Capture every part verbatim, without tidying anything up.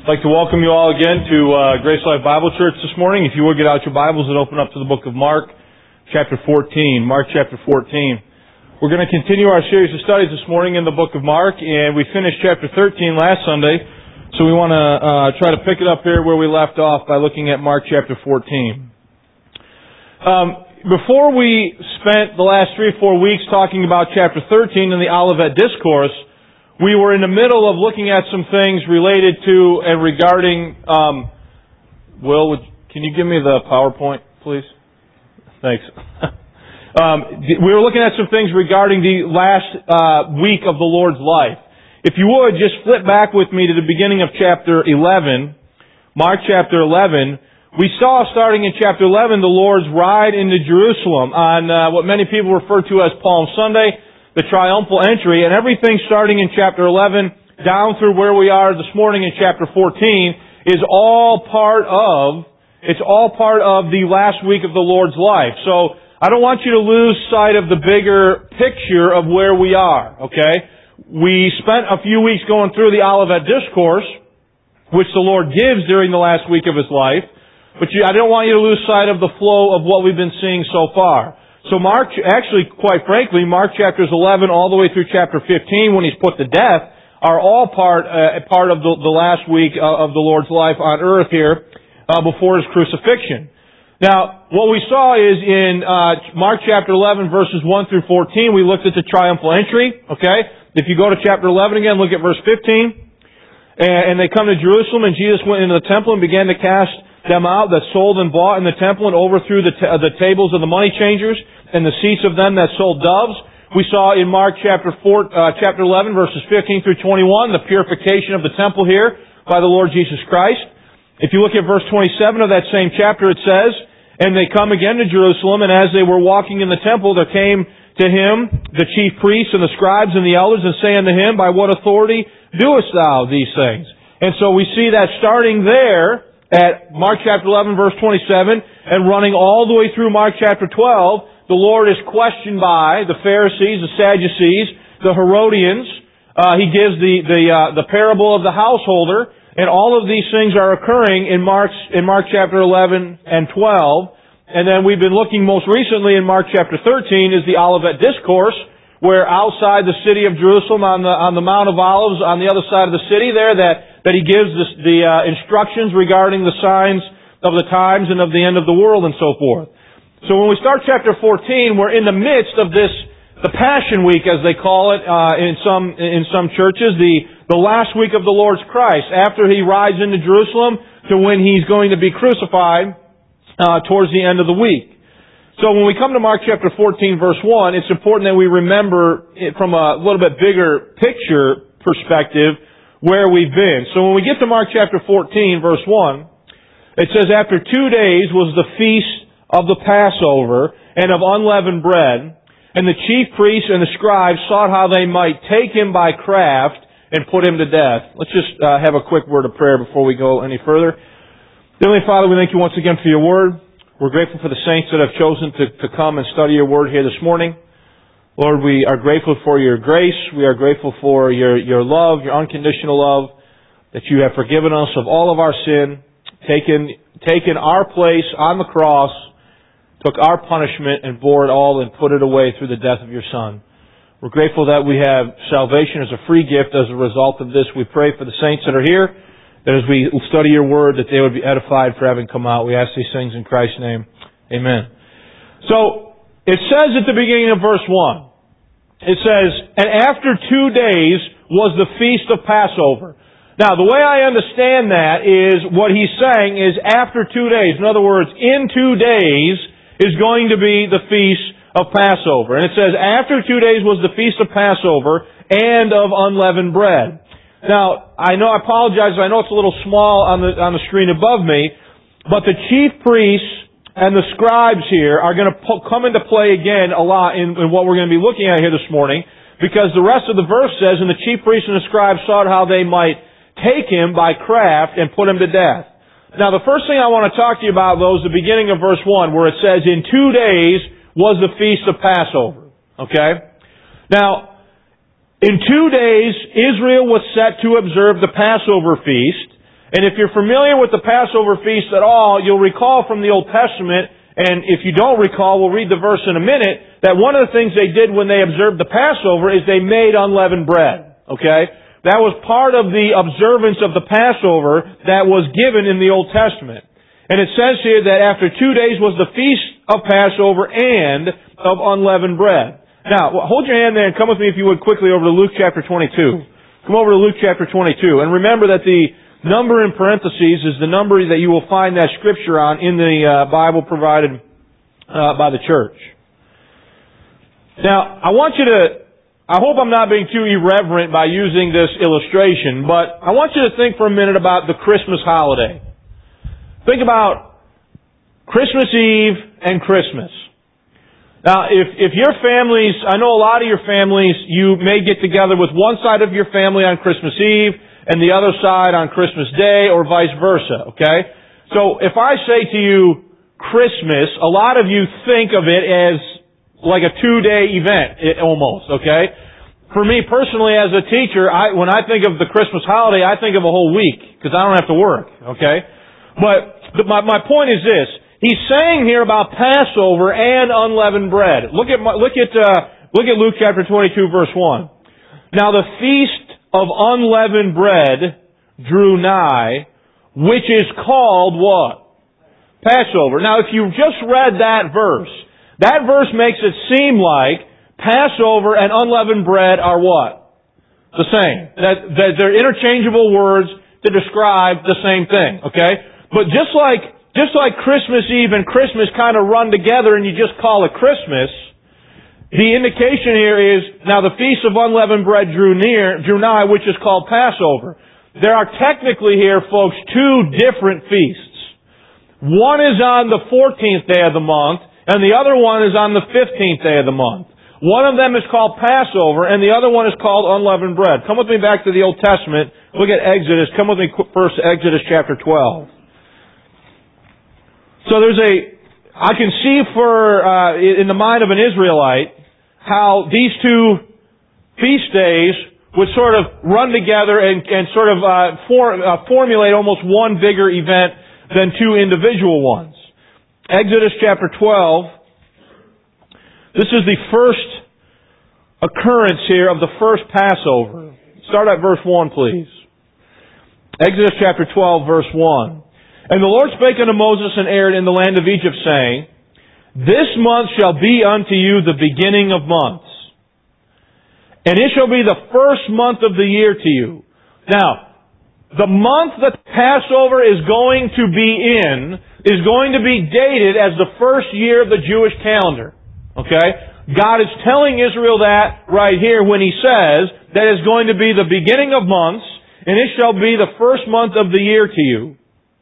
I'd like to welcome you all again to uh, Grace Life Bible Church this morning. If you would get out your Bibles and open up to the book of Mark, chapter fourteen. Mark chapter fourteen. We're going to continue our series of studies this morning in the book of Mark, and we finished chapter thirteen last Sunday, so we want to uh, try to pick it up here where we left off by looking at Mark chapter fourteen. Um, before we spent the last three or four weeks talking about chapter thirteen in the Olivet Discourse, we were in the middle of looking at some things related to and regarding, um, Will, would, can you give me the PowerPoint, please? Thanks. um, we were looking at some things regarding the last uh, week of the Lord's life. If you would, just flip back with me to the beginning of chapter eleven, Mark chapter eleven. We saw, starting in chapter eleven, the Lord's ride into Jerusalem on uh, what many people refer to as Palm Sunday, the triumphal entry, and everything starting in chapter eleven down through where we are this morning in chapter fourteen is all part of, it's all part of the last week of the Lord's life. So, I don't want you to lose sight of the bigger picture of where we are, okay? We spent a few weeks going through the Olivet Discourse, which the Lord gives during the last week of His life, but you, I don't want you to lose sight of the flow of what we've been seeing so far. So Mark, actually, quite frankly, Mark chapters eleven all the way through chapter fifteen, when He's put to death, are all part uh, part of the, the last week of the Lord's life on earth here uh, before His crucifixion. Now, what we saw is in uh, Mark chapter eleven, verses one through fourteen, we looked at the triumphal entry, okay? If you go to chapter eleven again, look at verse fifteen. And, and they come to Jerusalem, and Jesus went into the temple and began to cast them out that sold and bought in the temple, and overthrew the, t- uh, the tables of the money changers and the seats of them that sold doves. We saw in Mark chapter four, uh, chapter eleven, verses fifteen through twenty-one, the purification of the temple here by the Lord Jesus Christ. If you look at verse twenty-seven of that same chapter, it says, "And they come again to Jerusalem, and as they were walking in the temple, there came to Him the chief priests and the scribes and the elders, and say unto Him, By what authority doest thou these things?" And so we see that starting there at Mark chapter eleven, verse twenty-seven, and running all the way through Mark chapter twelve, the Lord is questioned by the Pharisees, the Sadducees, the Herodians. Uh, he gives the the uh, the parable of the householder, and all of these things are occurring in Mark's in Mark chapter eleven and twelve. And then we've been looking most recently in Mark chapter thirteen is the Olivet Discourse, where outside the city of Jerusalem on the on the Mount of Olives on the other side of the city there that that He gives this, the uh, instructions regarding the signs of the times and of the end of the world and so forth. So when we start chapter fourteen, we're in the midst of this, the Passion Week as they call it uh, in some in some churches, the the last week of the Lord's Christ, after He rides into Jerusalem to when He's going to be crucified uh, towards the end of the week. So when we come to Mark chapter fourteen, verse one, it's important that we remember it from a little bit bigger picture perspective where we've been. So when we get to Mark chapter fourteen, verse one, it says, "After two days was the feast of the Passover and of unleavened bread, and the chief priests and the scribes sought how they might take Him by craft and put Him to death." Let's just uh, have a quick word of prayer before we go any further. Heavenly Father, we thank You once again for Your Word. We're grateful for the saints that have chosen to, to come and study Your Word here this morning. Lord, we are grateful for Your grace. We are grateful for Your, Your love, Your unconditional love, that You have forgiven us of all of our sin, taken, taken our place on the cross, took our punishment and bore it all and put it away through the death of Your Son. We're grateful that we have salvation as a free gift as a result of this. We pray for the saints that are here, that as we study Your Word, that they would be edified for having come out. We ask these things in Christ's name. Amen. So, it says at the beginning of verse one, it says, "And after two days was the feast of Passover." Now, the way I understand that is what he's saying is after two days. In other words, in two days is going to be the feast of Passover. And it says, after two days was the feast of Passover and of unleavened bread. Now, I know, I apologize, I know it's a little small on the, on the screen above me, but the chief priests and the scribes here are going to po- come into play again a lot in, in what we're going to be looking at here this morning, because the rest of the verse says, "And the chief priests and the scribes sought how they might take Him by craft and put Him to death." Now, the first thing I want to talk to you about, though, is the beginning of verse one, where it says, "In two days was the feast of Passover." Okay? Now, in two days, Israel was set to observe the Passover feast, And if you're familiar with the Passover feast at all, you'll recall from the Old Testament, and if you don't recall, we'll read the verse in a minute, that one of the things they did when they observed the Passover is they made unleavened bread. Okay? That was part of the observance of the Passover that was given in the Old Testament. And it says here that after two days was the feast of Passover and of unleavened bread. Now, hold your hand there and come with me, if you would, quickly over to Luke chapter twenty-two. Come over to Luke chapter twenty-two. And remember that the number in parentheses is the number that you will find that scripture on in the uh, Bible provided uh, by the church. Now, I want you to, I hope I'm not being too irreverent by using this illustration, but I want you to think for a minute about the Christmas holiday. Think about Christmas Eve and Christmas. Now, if, if your families, I know a lot of your families, you may get together with one side of your family on Christmas Eve, and the other side on Christmas Day, or vice versa, okay? So, if I say to you, Christmas, a lot of you think of it as like a two-day event, it, almost, okay? For me personally, as a teacher, I, when I think of the Christmas holiday, I think of a whole week, because I don't have to work, okay? But, the, my, my point is this. He's saying here about Passover and unleavened bread. Look at, look at, uh, look at Luke chapter twenty-two, verse one. Now the feast of unleavened bread drew nigh, which is called what? Passover. Now, if you just read that verse, that verse makes it seem like Passover and unleavened bread are what? The same. That, that they're interchangeable words to describe the same thing, okay? But just like, just like Christmas Eve and Christmas kind of run together and you just call it Christmas, the indication here is, now the Feast of Unleavened Bread drew near, drew nigh, which is called Passover. There are technically here, folks, two different feasts. One is on the fourteenth day of the month, and the other one is on the fifteenth day of the month. One of them is called Passover, and the other one is called Unleavened Bread. Come with me back to the Old Testament. Look at Exodus. Come with me first to Exodus chapter twelve. So there's a, I can see for, uh, in the mind of an Israelite, how these two feast days would sort of run together and, and sort of uh, for, uh, formulate almost one bigger event than two individual ones. Exodus chapter twelve. This is the first occurrence here of the first Passover. Start at verse one, please. Exodus chapter twelve, verse one. And the Lord spake unto Moses and Aaron in the land of Egypt, saying, This month shall be unto you the beginning of months, and it shall be the first month of the year to you. Now, the month that Passover is going to be in is going to be dated as the first year of the Jewish calendar. Okay? God is telling Israel that right here when He says that it's going to be the beginning of months, and it shall be the first month of the year to you.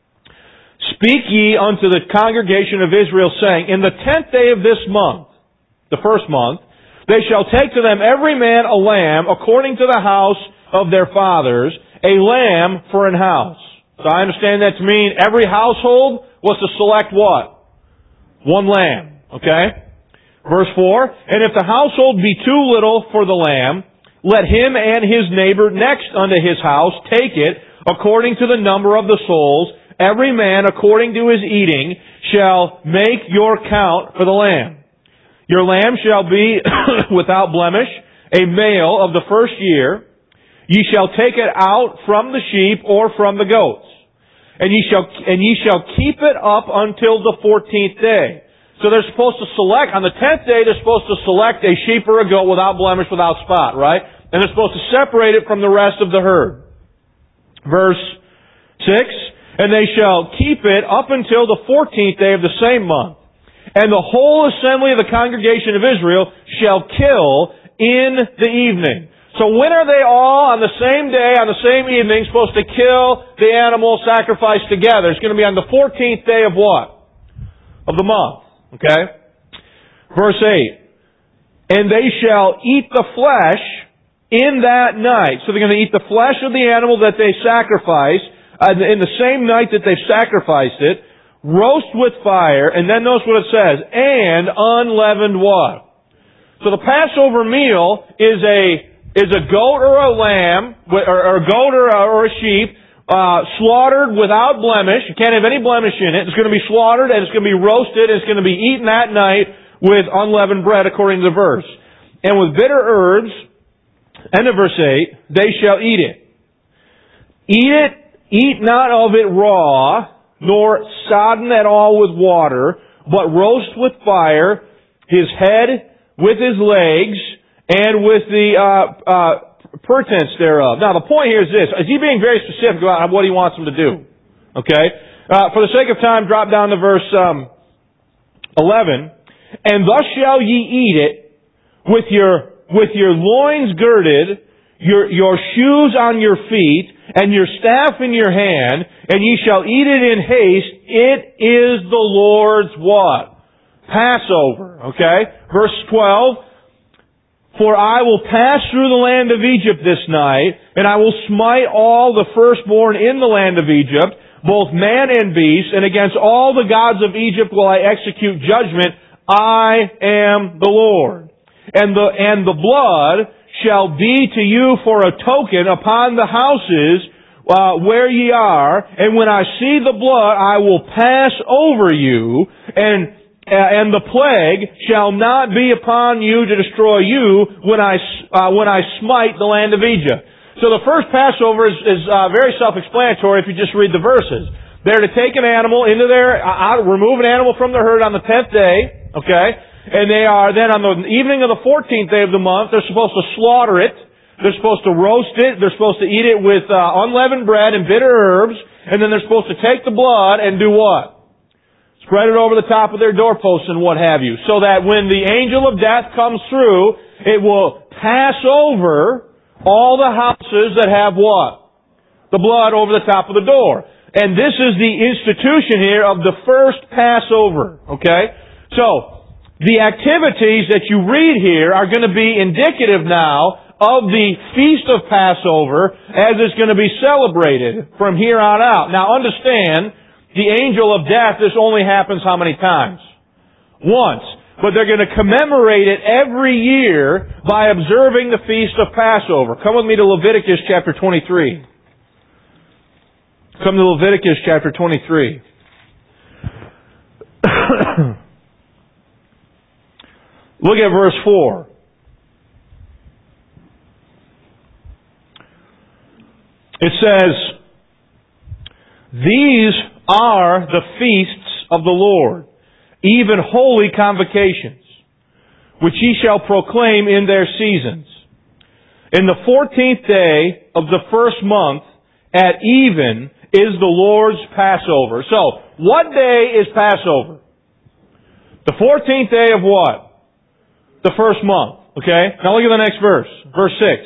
Speak ye unto the congregation of Israel, saying, In the tenth day of this month, the first month, they shall take to them every man a lamb according to the house of their fathers, a lamb for an house. So I understand that to mean every household was to select what? One lamb. Okay? Verse four, And if the household be too little for the lamb, let him and his neighbor next unto his house take it according to the number of the souls. Every man according to his eating shall make your count for the lamb. Your lamb shall be without blemish, a male of the first year. Ye shall take it out from the sheep or from the goats. And ye shall, and ye shall keep it up until the fourteenth day. So they're supposed to select, on the tenth day, they're supposed to select a sheep or a goat without blemish, without spot, right? And they're supposed to separate it from the rest of the herd. Verse six, And they shall keep it up until the fourteenth day of the same month. And the whole assembly of the congregation of Israel shall kill in the evening. So when are they all on the same day, on the same evening, supposed to kill the animal sacrificed together? It's going to be on the fourteenth day of what? Of the month. Okay? Verse eight. And they shall eat the flesh in that night. So they're going to eat the flesh of the animal that they sacrifice uh, in the same night that they've sacrificed it. Roast with fire. And then notice what it says. And unleavened what? So the Passover meal is a is a goat or a lamb, or, or a goat or a, or a sheep, uh, slaughtered without blemish. You can't have any blemish in it. It's going to be slaughtered and it's going to be roasted and it's going to be eaten that night with unleavened bread according to the verse. And with bitter herbs, end of verse eight, they shall eat it. Eat it, eat not of it raw, nor sodden at all with water, but roast with fire his head with his legs and with the uh, uh, pretense thereof. Now the point here is this. Is he being very specific about what he wants them to do? Okay? Uh, for the sake of time, drop down to verse um, eleven. And thus shall ye eat it with your with your loins girded, your your shoes on your feet, and your staff in your hand, and ye shall eat it in haste. It is the Lord's what? Passover. Okay? Verse twelve. For I will pass through the land of Egypt this night, and I will smite all the firstborn in the land of Egypt, both man and beast, and against all the gods of Egypt will I execute judgment. I am the Lord. And the, and the blood shall be to you for a token upon the houses uh, where ye are, and when I see the blood, I will pass over you, and and the plague shall not be upon you to destroy you when I uh, when I smite the land of Egypt. So the first Passover is, is uh, very self-explanatory if you just read the verses. They're to take an animal into their, uh, remove an animal from the herd on the tenth day, okay? And they are then on the evening of the fourteenth day of the month, they're supposed to slaughter it. They're supposed to roast it. They're supposed to eat it with uh, unleavened bread and bitter herbs. And then they're supposed to take the blood and do what? Spread it over the top of their doorposts and what have you. So that when the angel of death comes through, it will pass over all the houses that have what? The blood over the top of the door. And this is the institution here of the first Passover. Okay? So, the activities that you read here are going to be indicative now of the Feast of Passover as it's going to be celebrated from here on out. Now understand, the angel of death, this only happens how many times? Once. But they're going to commemorate it every year by observing the Feast of Passover. Come with me to Leviticus chapter twenty-three. Come to Leviticus chapter twenty-three. Look at verse four. It says, these are the feasts of the Lord, even holy convocations, which ye shall proclaim in their seasons. In the fourteenth day of the first month, at even, is the Lord's Passover. So, what day is Passover? The fourteenth day of what? The first month. Okay? Now look at the next verse. Verse six.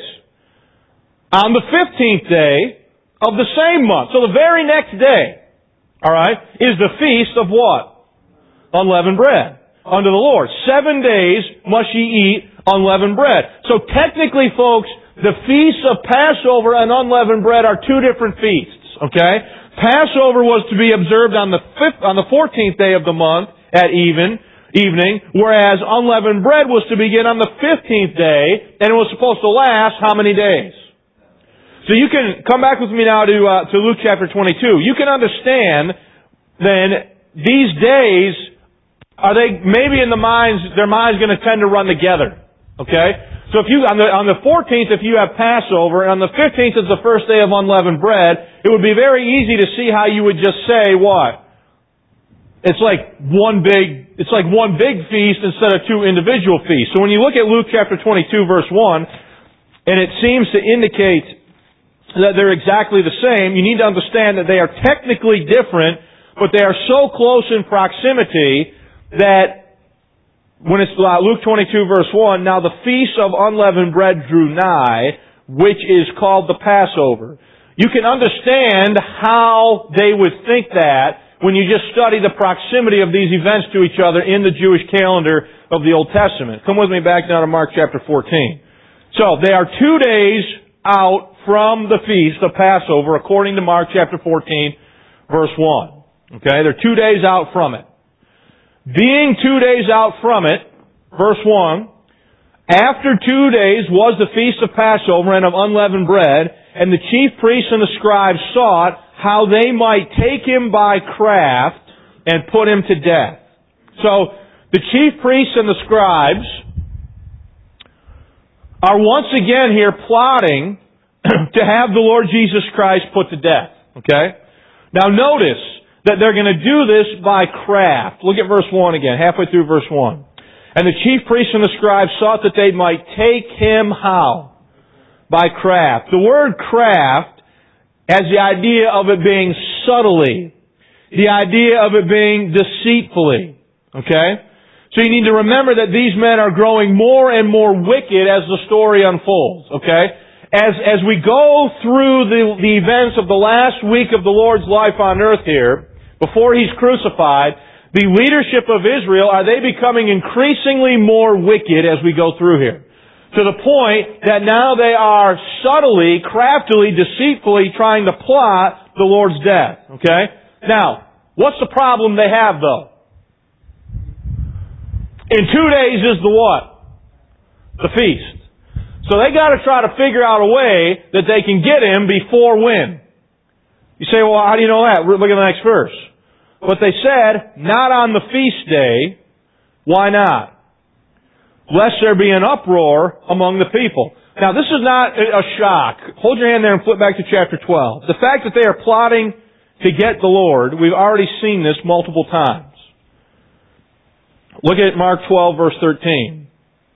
On the fifteenth day of the same month, so the very next day, alright, is the feast of what? Unleavened bread. Unto the Lord. Seven days must ye eat unleavened bread. So technically, folks, the feasts of Passover and unleavened bread are two different feasts. Okay? Passover was to be observed on the fifth, on the fourteenth day of the month at even, evening, whereas unleavened bread was to begin on the fifteenth day, and it was supposed to last how many days? So you can come back with me now to uh, to Luke chapter twenty-two. You can understand then these days, are they maybe in the minds their minds going to tend to run together? Okay, so if you on the on the fourteenth, if you have Passover, and on the fifteenth is the first day of unleavened bread, it would be very easy to see how you would just say what? It's like one big it's like one big feast instead of two individual feasts. So when you look at Luke chapter twenty-two verse one, and it seems to indicate that they're exactly the same, you need to understand that they are technically different, but they are so close in proximity that when it's Luke twenty-two verse one, now the feast of unleavened bread drew nigh, which is called the Passover. You can understand how they would think that when you just study the proximity of these events to each other in the Jewish calendar of the Old Testament. Come with me back now to Mark chapter fourteen. So, they are two days out from the feast of Passover, according to Mark chapter fourteen, verse one. Okay, they're two days out from it. Being two days out from it, verse one, after two days was the feast of Passover and of unleavened bread, and the chief priests and the scribes sought how they might take him by craft and put him to death. So, the chief priests and the scribes are once again here plotting to have the Lord Jesus Christ put to death. Okay? Now notice that they're going to do this by craft. Look at verse one again, halfway through verse one. And the chief priests and the scribes sought that they might take him how? By craft. The word craft has the idea of it being subtly. The idea of it being deceitfully. Okay? So you need to remember that these men are growing more and more wicked as the story unfolds. Okay? As, as we go through the, the events of the last week of the Lord's life on earth here, before He's crucified, the leadership of Israel, are they becoming increasingly more wicked as we go through here? To the point that now they are subtly, craftily, deceitfully trying to plot the Lord's death. Okay? Now, what's the problem they have though? In two days is the what? The feast. So they got to try to figure out a way that they can get him before when? You say, well, how do you know that? Look at the next verse. But they said, not on the feast day. Why not? Lest there be an uproar among the people. Now, this is not a shock. Hold your hand there and flip back to chapter twelve. The fact that they are plotting to get the Lord, we've already seen this multiple times. Look at Mark twelve, verse thirteen.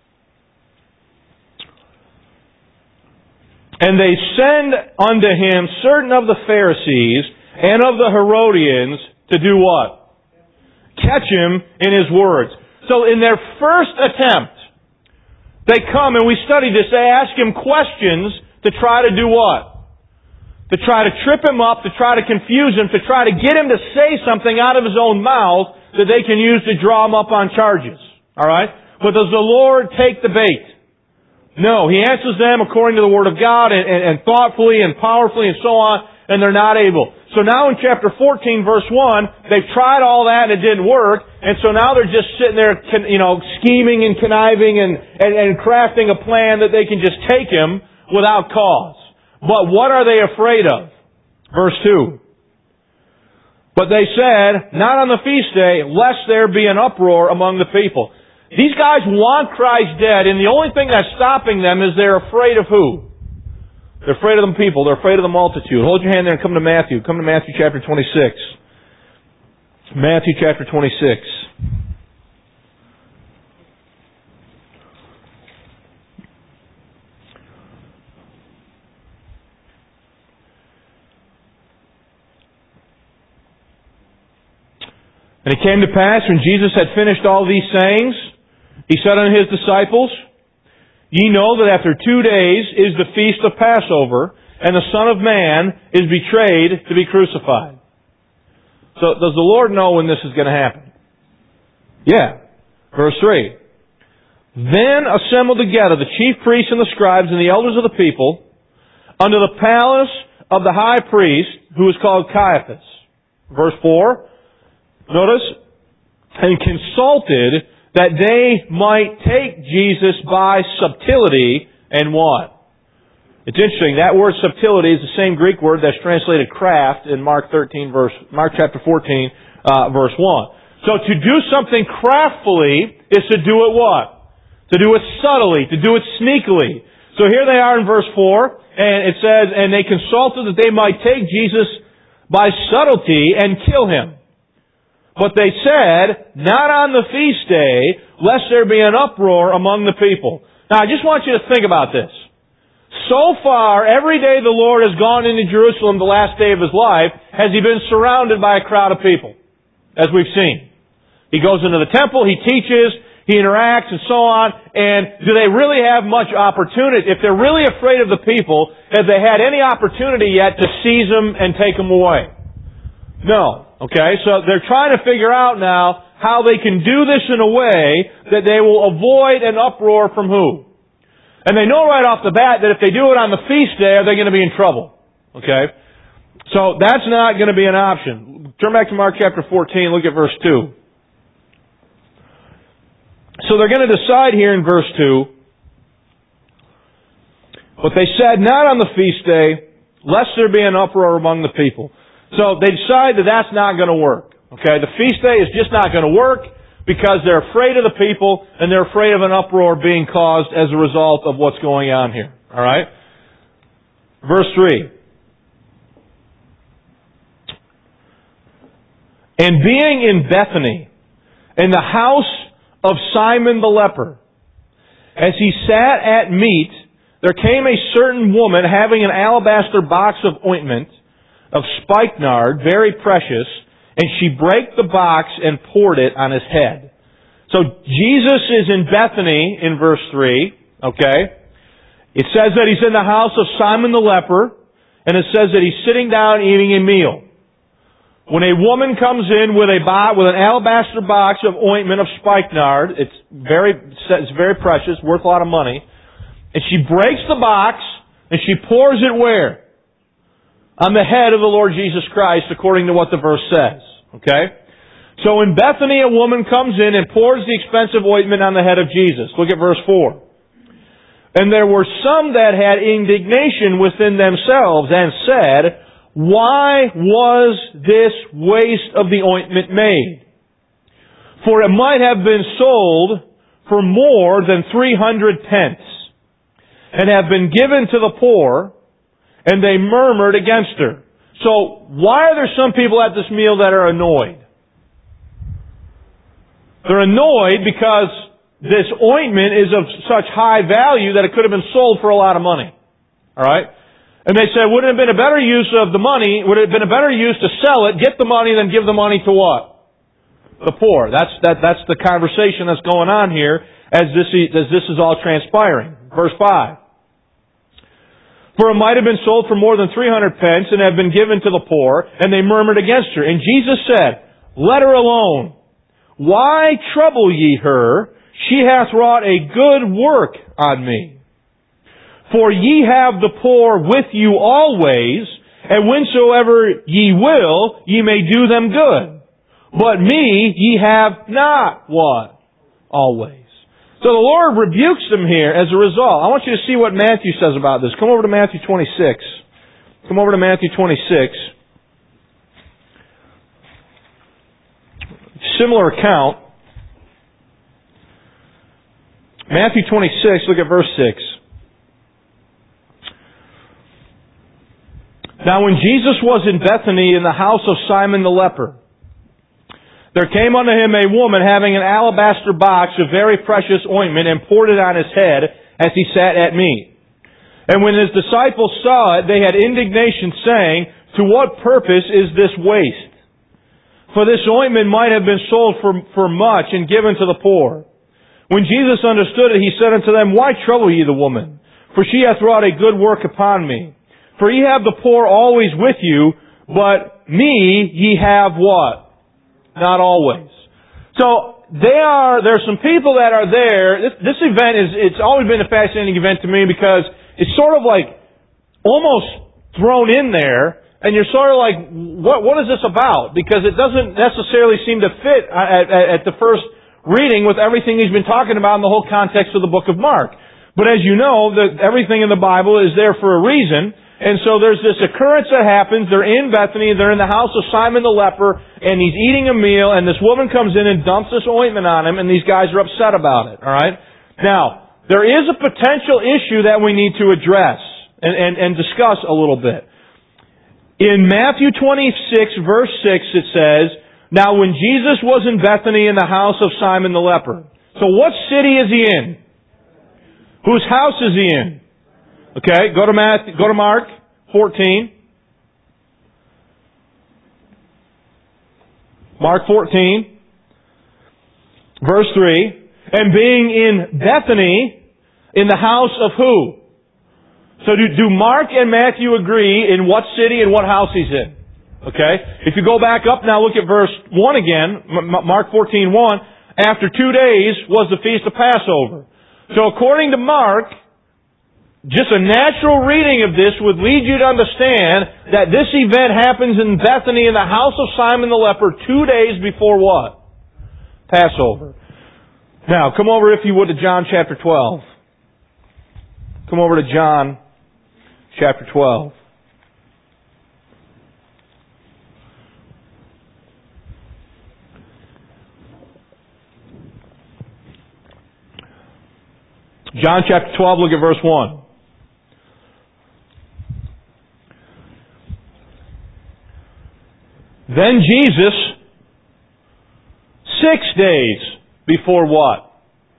And they send unto him certain of the Pharisees and of the Herodians to do what? Catch him in his words. So in their first attempt, they come, and we studied this, they ask him questions to try to do what? To try to trip him up, to try to confuse him, to try to get him to say something out of his own mouth that they can use to draw him up on charges. Alright? But does the Lord take the bait? No. He answers them according to the Word of God and, and, and thoughtfully and powerfully and so on, and they're not able. So now in chapter fourteen, verse one, they've tried all that and it didn't work, and so now they're just sitting there, you know, scheming and conniving and, and, and crafting a plan that they can just take him without cause. But what are they afraid of? Verse two. But they said, not on the feast day, lest there be an uproar among the people. These guys want Christ dead, and the only thing that's stopping them is they're afraid of who? They're afraid of the people. They're afraid of the multitude. Hold your hand there and come to Matthew. Come to Matthew chapter twenty-six. Matthew chapter twenty-six. And it came to pass, when Jesus had finished all these sayings, He said unto His disciples, Ye know that after two days is the feast of Passover, and the Son of Man is betrayed to be crucified. So, does the Lord know when this is going to happen? Yeah. Verse three. Then assembled together the chief priests and the scribes and the elders of the people unto the palace of the high priest, who was called Caiaphas. Verse four. Notice, and consulted that they might take Jesus by subtlety and what? It's interesting, that word subtlety is the same Greek word that's translated craft in Mark thirteen verse, Mark chapter fourteen, uh, verse one. So to do something craftfully is to do it what? To do it subtly, to do it sneakily. So here they are in verse four, and it says, and they consulted that they might take Jesus by subtlety and kill Him. But they said, not on the feast day, lest there be an uproar among the people. Now, I just want you to think about this. So far, every day the Lord has gone into Jerusalem the last day of His life, has He been surrounded by a crowd of people, as we've seen. He goes into the temple, He teaches, He interacts, and so on, and do they really have much opportunity? If they're really afraid of the people, have they had any opportunity yet to seize them and take them away? No. Okay, so they're trying to figure out now how they can do this in a way that they will avoid an uproar from who? And they know right off the bat that if they do it on the feast day, they're going to be in trouble. Okay? So that's not going to be an option. Turn back to Mark chapter fourteen, look at verse two. So they're going to decide here in verse two, but they said, not on the feast day, lest there be an uproar among the people. So they decide that that's not going to work. Okay, the feast day is just not going to work because they're afraid of the people and they're afraid of an uproar being caused as a result of what's going on here. All right? Verse three. And being in Bethany, in the house of Simon the leper, as he sat at meat, there came a certain woman having an alabaster box of ointment of spikenard, very precious, and she brake the box and poured it on his head. So Jesus is in Bethany in verse three, okay? It says that he's in the house of Simon the leper, and it says that he's sitting down eating a meal. When a woman comes in with a bo- with an alabaster box of ointment of spikenard, it's very it's very precious, worth a lot of money, and she breaks the box and she pours it where? On the head of the Lord Jesus Christ, according to what the verse says. Okay? So in Bethany, a woman comes in and pours the expensive ointment on the head of Jesus. Look at verse four. And there were some that had indignation within themselves and said, why was this waste of the ointment made? For it might have been sold for more than three hundred pence, and have been given to the poor. And they murmured against her. So, why are there some people at this meal that are annoyed? They're annoyed because this ointment is of such high value that it could have been sold for a lot of money. Alright? And they said, wouldn't it have been a better use of the money, would it have been a better use to sell it, get the money, than give the money to what? The poor. That's, that, that's the conversation that's going on here as this, as this is all transpiring. Verse five. For it might have been sold for more than three hundred pence and have been given to the poor, and they murmured against her. And Jesus said, let her alone. Why trouble ye her? She hath wrought a good work on me. For ye have the poor with you always, and whensoever ye will, ye may do them good. But me ye have not what? Always. So the Lord rebukes them here as a result. I want you to see what Matthew says about this. Come over to Matthew twenty-six. Come over to Matthew twenty-six. Similar account. Matthew twenty-six, look at verse six. Now when Jesus was in Bethany in the house of Simon the leper, there came unto him a woman having an alabaster box of very precious ointment, and poured it on his head as he sat at meat. And when his disciples saw it, they had indignation, saying, to what purpose is this waste? For this ointment might have been sold for, for much and given to the poor. When Jesus understood it, he said unto them, why trouble ye the woman? For she hath wrought a good work upon me. For ye have the poor always with you, but me ye have what? Not always. So, they are, there's some people that are there. This, this event is, it's always been a fascinating event to me because it's sort of like almost thrown in there, and you're sort of like, what, what is this about? Because it doesn't necessarily seem to fit at, at, at the first reading with everything he's been talking about in the whole context of the book of Mark. But as you know, that everything in the Bible is there for a reason. And so there's this occurrence that happens. They're in Bethany. They're in the house of Simon the leper. And he's eating a meal. And this woman comes in and dumps this ointment on him. And these guys are upset about it. All right? Now, there is a potential issue that we need to address and, and, and discuss a little bit. In Matthew twenty-six, verse six, it says, now when Jesus was in Bethany in the house of Simon the leper. So what city is he in? Whose house is he in? Okay, go to Matthew, go to Mark fourteen. Mark fourteen, verse three. And being in Bethany, in the house of who? So do, do Mark and Matthew agree in what city and what house he's in? Okay? If you go back up now, look at verse one again, Mark fourteen one. After two days was the feast of Passover. So according to Mark, just a natural reading of this would lead you to understand that this event happens in Bethany in the house of Simon the leper two days before what? Passover. Now, come over if you would to John chapter twelve. Come over to John chapter twelve. John chapter twelve, look at verse one. Then Jesus, six days before what?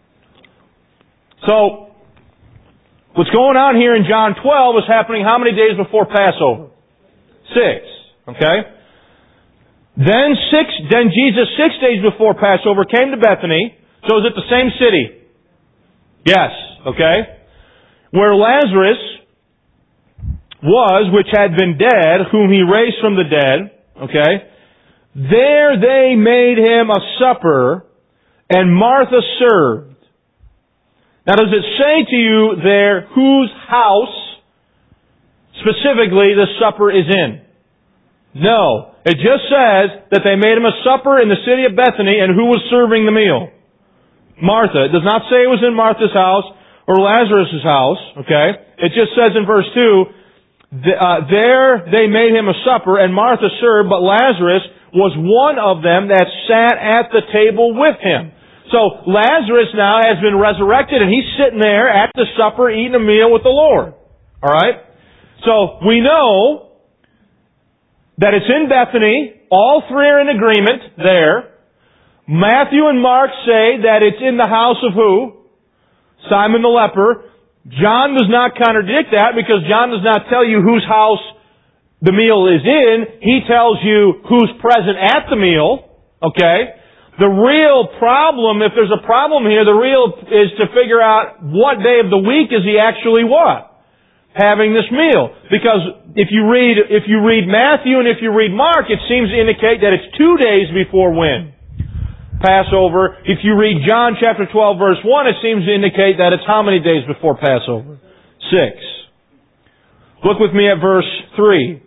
So, what's going on here in John twelve is happening how many days before Passover? Six. Okay? Then six, then Jesus, six days before Passover, came to Bethany. So is it the same city? Yes. Okay? Where Lazarus was, which had been dead, whom he raised from the dead. Okay? There they made him a supper, and Martha served. Now does it say to you there whose house specifically the supper is in? No. It just says that they made him a supper in the city of Bethany, and who was serving the meal? Martha. It does not say it was in Martha's house or Lazarus' house. Okay? It just says in verse two, uh, there they made him a supper, and Martha served, but Lazarus was one of them that sat at the table with him. So Lazarus now has been resurrected, and he's sitting there at the supper eating a meal with the Lord. Alright? So we know that it's in Bethany. All three are in agreement there. Matthew and Mark say that it's in the house of who? Simon the leper. John does not contradict that because John does not tell you whose house the meal is in. He tells you who's present at the meal. Okay? The real problem, if there's a problem here, the real is to figure out what day of the week is he actually what? Having this meal. Because if you read, if you read Matthew and if you read Mark, it seems to indicate that it's two days before when? Passover. If you read John chapter twelve verse one, it seems to indicate that it's how many days before Passover? Six. Look with me at verse three.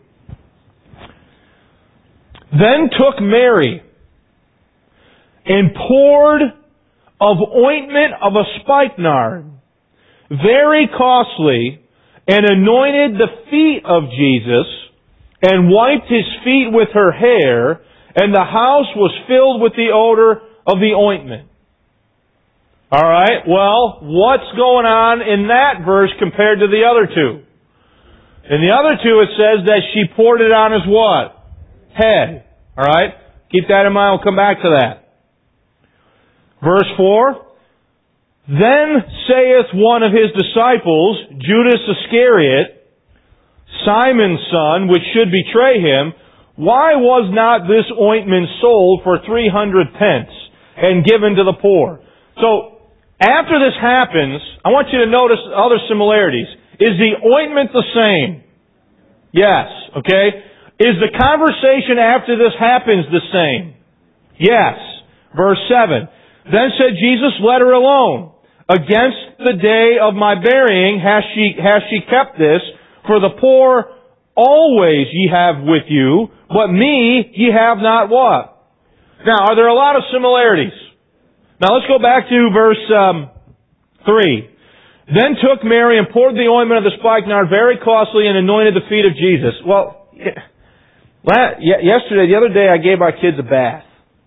Then took Mary and poured of ointment of a spikenard, very costly, and anointed the feet of Jesus, and wiped his feet with her hair, and the house was filled with the odor of the ointment. Alright, well, what's going on in that verse compared to the other two? In the other two it says that she poured it on his what? Head. Alright? Keep that in mind, we'll come back to that. Verse four, then saith one of his disciples, Judas Iscariot, Simon's son, which should betray him, why was not this ointment sold for three hundred pence and given to the poor? So, after this happens, I want you to notice other similarities. Is the ointment the same? Yes. Okay? Is the conversation after this happens the same? Yes. Verse seven. Then said Jesus, let her alone. Against the day of my burying has she, has she kept this, for the poor always ye have with you, but me ye have not what? Now, are there a lot of similarities? Now let's go back to verse um, three. Then took Mary and poured the ointment of the spikenard, very costly, and anointed the feet of Jesus. Well, yesterday, the other day, I gave our kids a bath.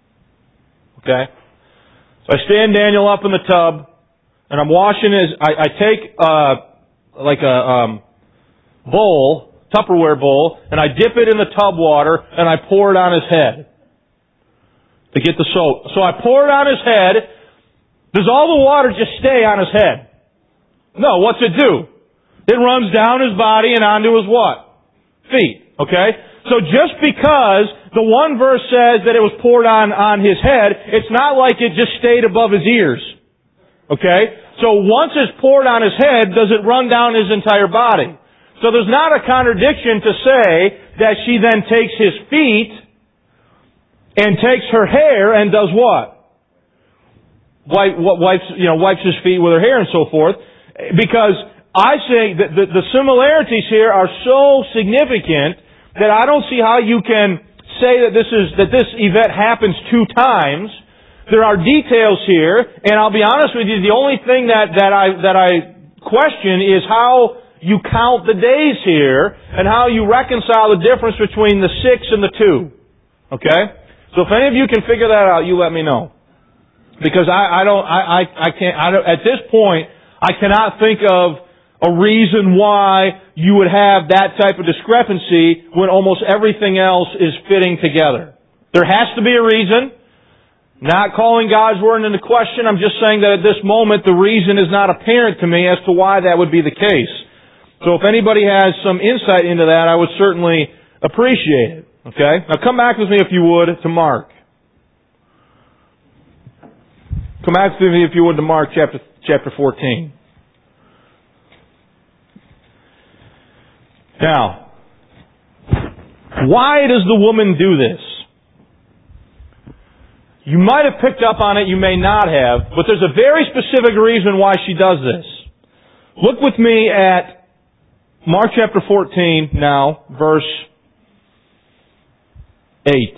Okay? So I stand Daniel up in the tub, and I'm washing his, I, I take, uh, like a, um, bowl, Tupperware bowl, and I dip it in the tub water, and I pour it on his head. To get the soap. So I pour it on his head. Does all the water just stay on his head? No, what's it do? It runs down his body and onto his what? Feet. Okay? So just because the one verse says that it was poured on, on his head, it's not like it just stayed above his ears. Okay? So once it's poured on his head, does it run down his entire body? So there's not a contradiction to say that she then takes his feet and takes her hair and does what? Wipe, wipes, you know, wipes his feet with her hair and so forth. Because I say that the, the similarities here are so significant that I don't see how you can say that this is, that this event happens two times. There are details here, and I'll be honest with you, the only thing that, that I, that I question is how you count the days here, and how you reconcile the difference between the six and the two. Okay? So if any of you can figure that out, you let me know. Because I, I don't, I, I, I can't, I don't, at this point, I cannot think of a reason why you would have that type of discrepancy when almost everything else is fitting together. There has to be a reason. Not calling God's Word into question. I'm just saying that at this moment the reason is not apparent to me as to why that would be the case. So if anybody has some insight into that, I would certainly appreciate it. Okay? Now come back with me, if you would, to Mark. Come back with me, if you would, to Mark chapter chapter fourteen. Now, why does the woman do this? You might have picked up on it, you may not have, but there's a very specific reason why she does this. Look with me at Mark chapter fourteen now, verse eight.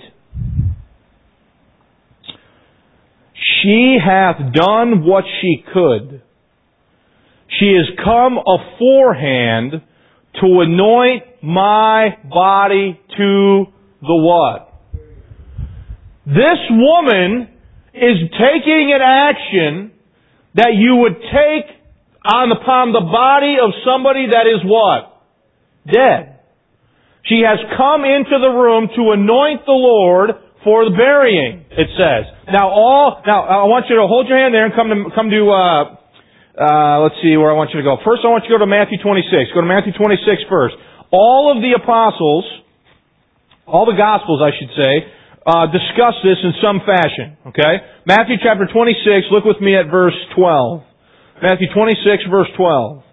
She hath done what she could. She has come aforehand to anoint my body to the what? This woman is taking an action that you would take on upon the body of somebody that is what? Dead. She has come into the room to anoint the Lord for the burying, it says. Now all, now I want you to hold your hand there and come to, come to, uh, uh, let's see where I want you to go. First I want you to go to Matthew twenty-six. Go to Matthew twenty-six first. All of the apostles, all the Gospels I should say, uh, discuss this in some fashion. Okay? Matthew chapter twenty-six, look with me at verse twelve. Matthew twenty-six verse twelve.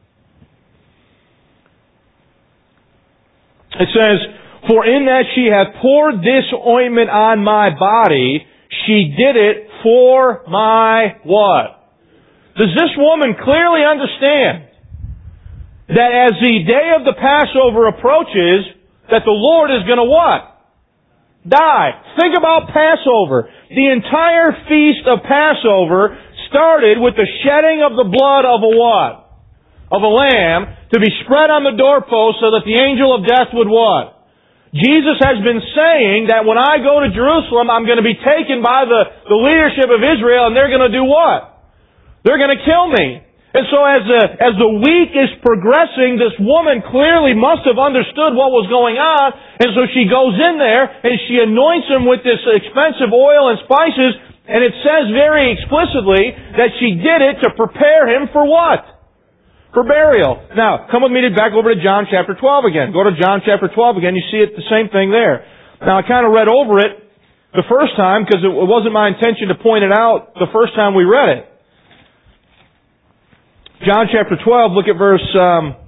It says, for in that she hath poured this ointment on my body, she did it for my what? Does this woman clearly understand that as the day of the Passover approaches, that the Lord is going to what? Die. Think about Passover. The entire feast of Passover started with the shedding of the blood of a what? Of a lamb to be spread on the doorpost so that the angel of death would what? Jesus has been saying that when I go to Jerusalem, I'm going to be taken by the, the leadership of Israel, and they're going to do what? They're going to kill me. And so as the, as the week is progressing, this woman clearly must have understood what was going on, and so she goes in there, and she anoints him with this expensive oil and spices, and it says very explicitly that she did it to prepare him for what? For burial. Now, come with me to back over to John chapter twelve again. Go to John chapter twelve again. You see it, the same thing there. Now, I kind of read over it the first time because it wasn't my intention to point it out the first time we read it. John chapter twelve, look at verse um,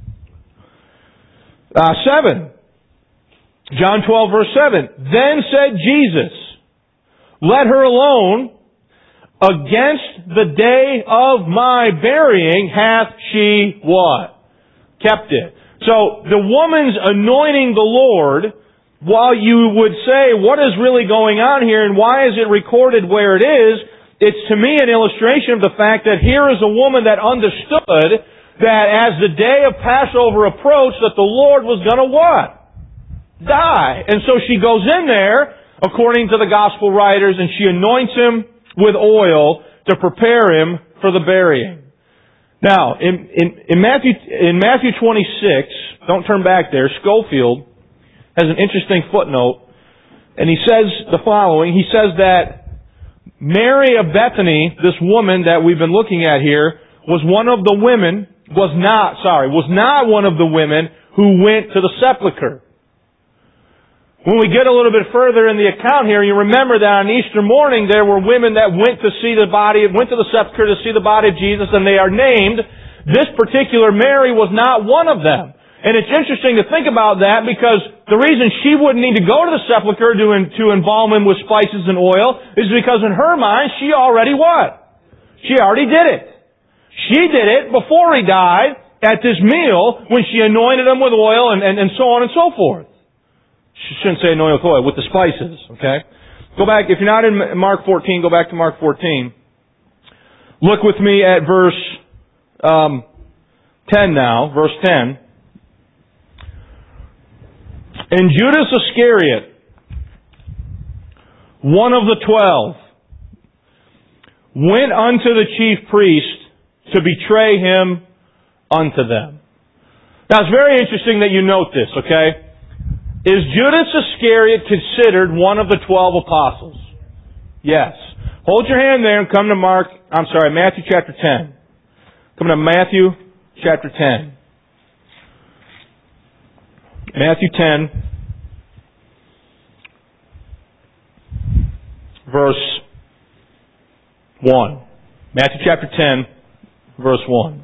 uh, seven. John twelve, verse seven. Then said Jesus, let her alone. Against the day of my burying hath she what? Kept it. So the woman's anointing the Lord, while you would say, what is really going on here and why is it recorded where it is? It's to me an illustration of the fact that here is a woman that understood that as the day of Passover approached, that the Lord was going to what? Die. And so she goes in there, according to the gospel writers, and she anoints him with oil to prepare him for the burying. Now, in, in, in Matthew in Matthew twenty-six, don't turn back there, Schofield has an interesting footnote, and he says the following. He says that Mary of Bethany, this woman that we've been looking at here, was one of the women, was not, sorry, was not one of the women who went to the sepulchre. When we get a little bit further in the account here, you remember that on Easter morning there were women that went to see the body, went to the sepulchre to see the body of Jesus, and they are named. This particular Mary was not one of them. And it's interesting to think about that because the reason she wouldn't need to go to the sepulchre to, to embalm him with spices and oil is because in her mind she already what? She already did it. She did it before he died at this meal when she anointed him with oil and, and, and so on and so forth. She shouldn't say anointed with oil, with the spices, okay? Go back, if you're not in Mark fourteen, go back to Mark fourteen. Look with me at verse um, ten now, verse ten. And Judas Iscariot, one of the twelve, went unto the chief priest, to betray Him unto them. Now it's very interesting that you note this, okay? Is Judas Iscariot considered one of the twelve apostles? Yes. Hold your hand there and come to Mark, I'm sorry, Matthew chapter ten. Come to Matthew chapter ten. Matthew ten, verse one. Matthew chapter ten, verse one.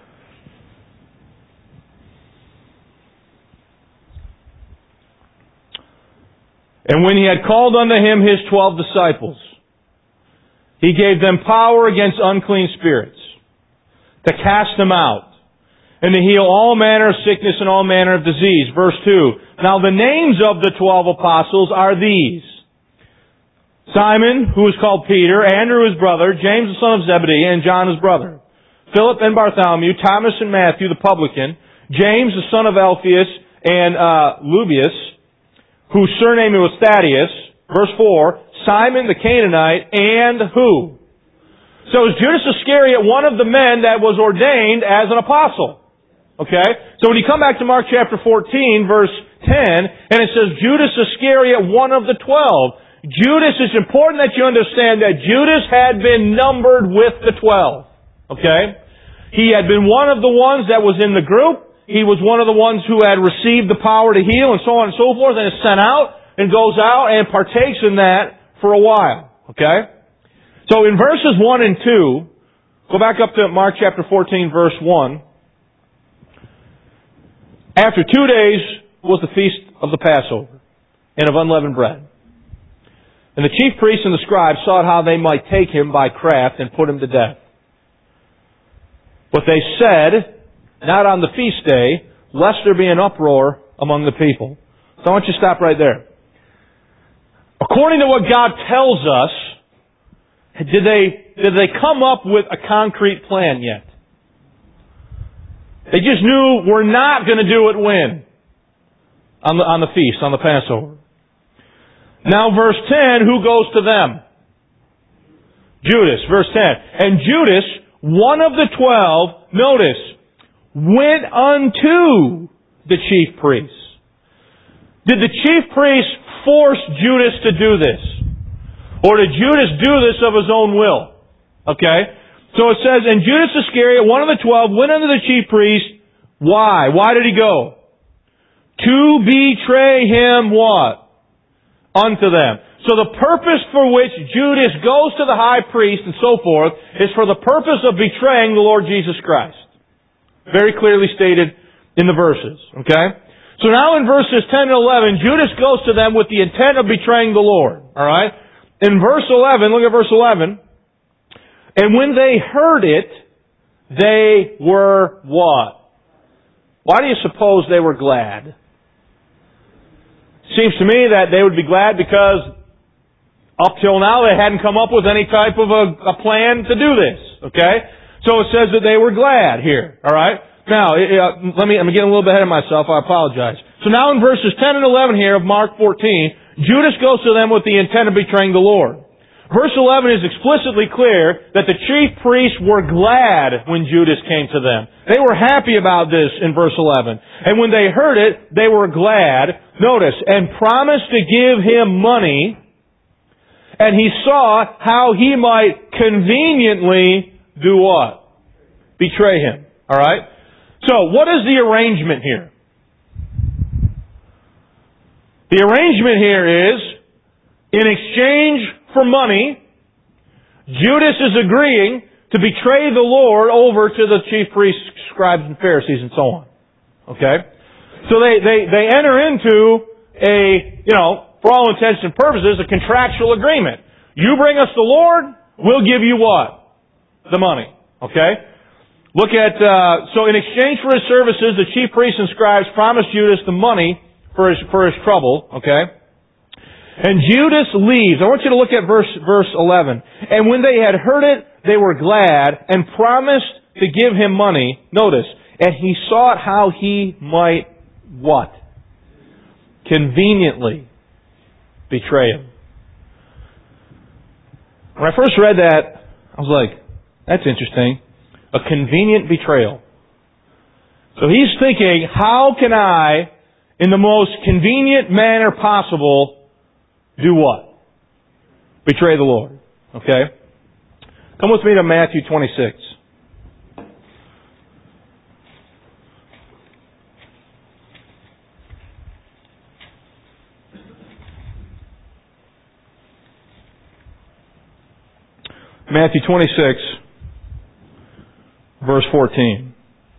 And when He had called unto Him His twelve disciples, He gave them power against unclean spirits, to cast them out, and to heal all manner of sickness and all manner of disease. Verse two. Now the names of the twelve apostles are these: Simon, who is called Peter, Andrew his brother, James the son of Zebedee, and John his brother, Philip and Bartholomew, Thomas and Matthew the publican, James the son of Alphaeus, and uh, Lubius, whose surname was Thaddeus. Verse four. Simon the Canaanite, and who? So is Judas Iscariot one of the men that was ordained as an apostle? Okay? So when you come back to Mark chapter fourteen, verse ten, and it says Judas Iscariot, one of the twelve. Judas, it's important that you understand that Judas had been numbered with the twelve. Okay? He had been one of the ones that was in the group. He was one of the ones who had received the power to heal and so on and so forth, and is sent out and goes out and partakes in that for a while. Okay? So in verses one and two, go back up to Mark chapter fourteen, verse one. After two days was the feast of the Passover, and of unleavened bread. And the chief priests and the scribes sought how they might take Him by craft and put Him to death. But they said, not on the feast day, lest there be an uproar among the people. So I want you to stop right there. According to what God tells us, did they, did they come up with a concrete plan yet? They just knew we're not going to do it when? On the, on the feast, on the Passover. Now verse ten, who goes to them? Judas, verse ten. And Judas, one of the twelve, notice, went unto the chief priests. Did the chief priests force Judas to do this? Or did Judas do this of his own will? Okay? So it says, and Judas Iscariot, one of the twelve, went unto the chief priest. Why? Why did he go? To betray Him what? Unto them. So the purpose for which Judas goes to the high priest and so forth is for the purpose of betraying the Lord Jesus Christ. Very clearly stated in the verses. Okay? So now in verses ten and eleven, Judas goes to them with the intent of betraying the Lord. Alright? In verse eleven, look at verse eleven. And when they heard it, they were what? Why do you suppose they were glad? Seems to me that they would be glad because up till now they hadn't come up with any type of a, a plan to do this. Okay? So it says that they were glad here. Alright? Now, uh, let me, I'm getting a little bit ahead of myself. I apologize. So now in verses ten and eleven here of Mark fourteen, Judas goes to them with the intent of betraying the Lord. Verse eleven is explicitly clear that the chief priests were glad when Judas came to them. They were happy about this in verse eleven. And when they heard it, they were glad, notice, and promised to give him money, and he saw how he might conveniently do what? Betray him. Alright? So, what is the arrangement here? The arrangement here is, in exchange for money, Judas is agreeing to betray the Lord over to the chief priests, scribes, and Pharisees, and so on. Okay? So they, they, they enter into a, you know, for all intents and purposes, a contractual agreement. You bring us the Lord, we'll give you what? The money. Okay? Look at, uh, so in exchange for his services, the chief priests and scribes promised Judas the money for his, for his trouble. Okay? And Judas leaves. I want you to look at verse, verse eleven. And when they had heard it, they were glad and promised to give him money. Notice, and he sought how he might, what? Conveniently betray him. When I first read that, I was like, that's interesting. A convenient betrayal. So he's thinking, how can I, in the most convenient manner possible, do what? Betray the Lord. Okay? Come with me to Matthew twenty-six. Matthew twenty-six, verse fourteen.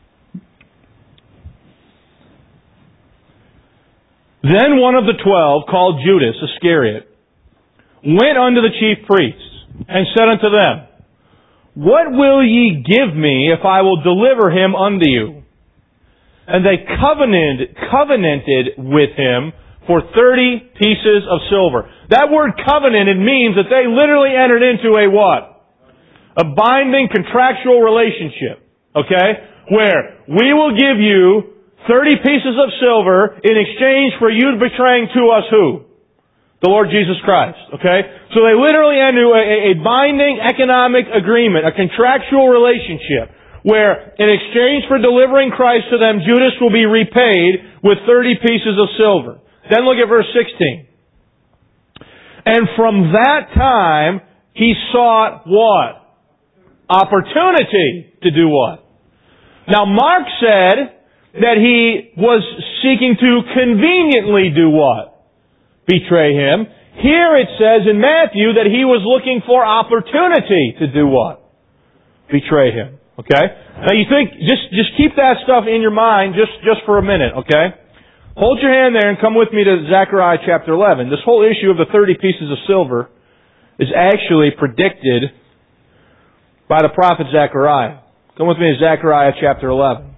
Then one of the twelve, called Judas Iscariot, went unto the chief priests, and said unto them, What will ye give me if I will deliver him unto you? And they covenanted, covenanted with him for thirty pieces of silver. That word covenanted means that they literally entered into a what? A binding contractual relationship. Okay? Where we will give you thirty pieces of silver in exchange for you betraying to us who? The Lord Jesus Christ. Okay? So they literally enter into a, a binding economic agreement, a contractual relationship, where in exchange for delivering Christ to them, Judas will be repaid with thirty pieces of silver. Then look at verse sixteen. And from that time, he sought what? Opportunity to do what? Now Mark said that he was seeking to conveniently do what? Betray him. Here it says in Matthew that he was looking for opportunity to do what? Betray him. Okay? Now you think, just, just keep that stuff in your mind just, just for a minute, okay? Hold your hand there and come with me to Zechariah chapter eleven. This whole issue of the thirty pieces of silver is actually predicted by the prophet Zechariah. Come with me to Zechariah chapter eleven.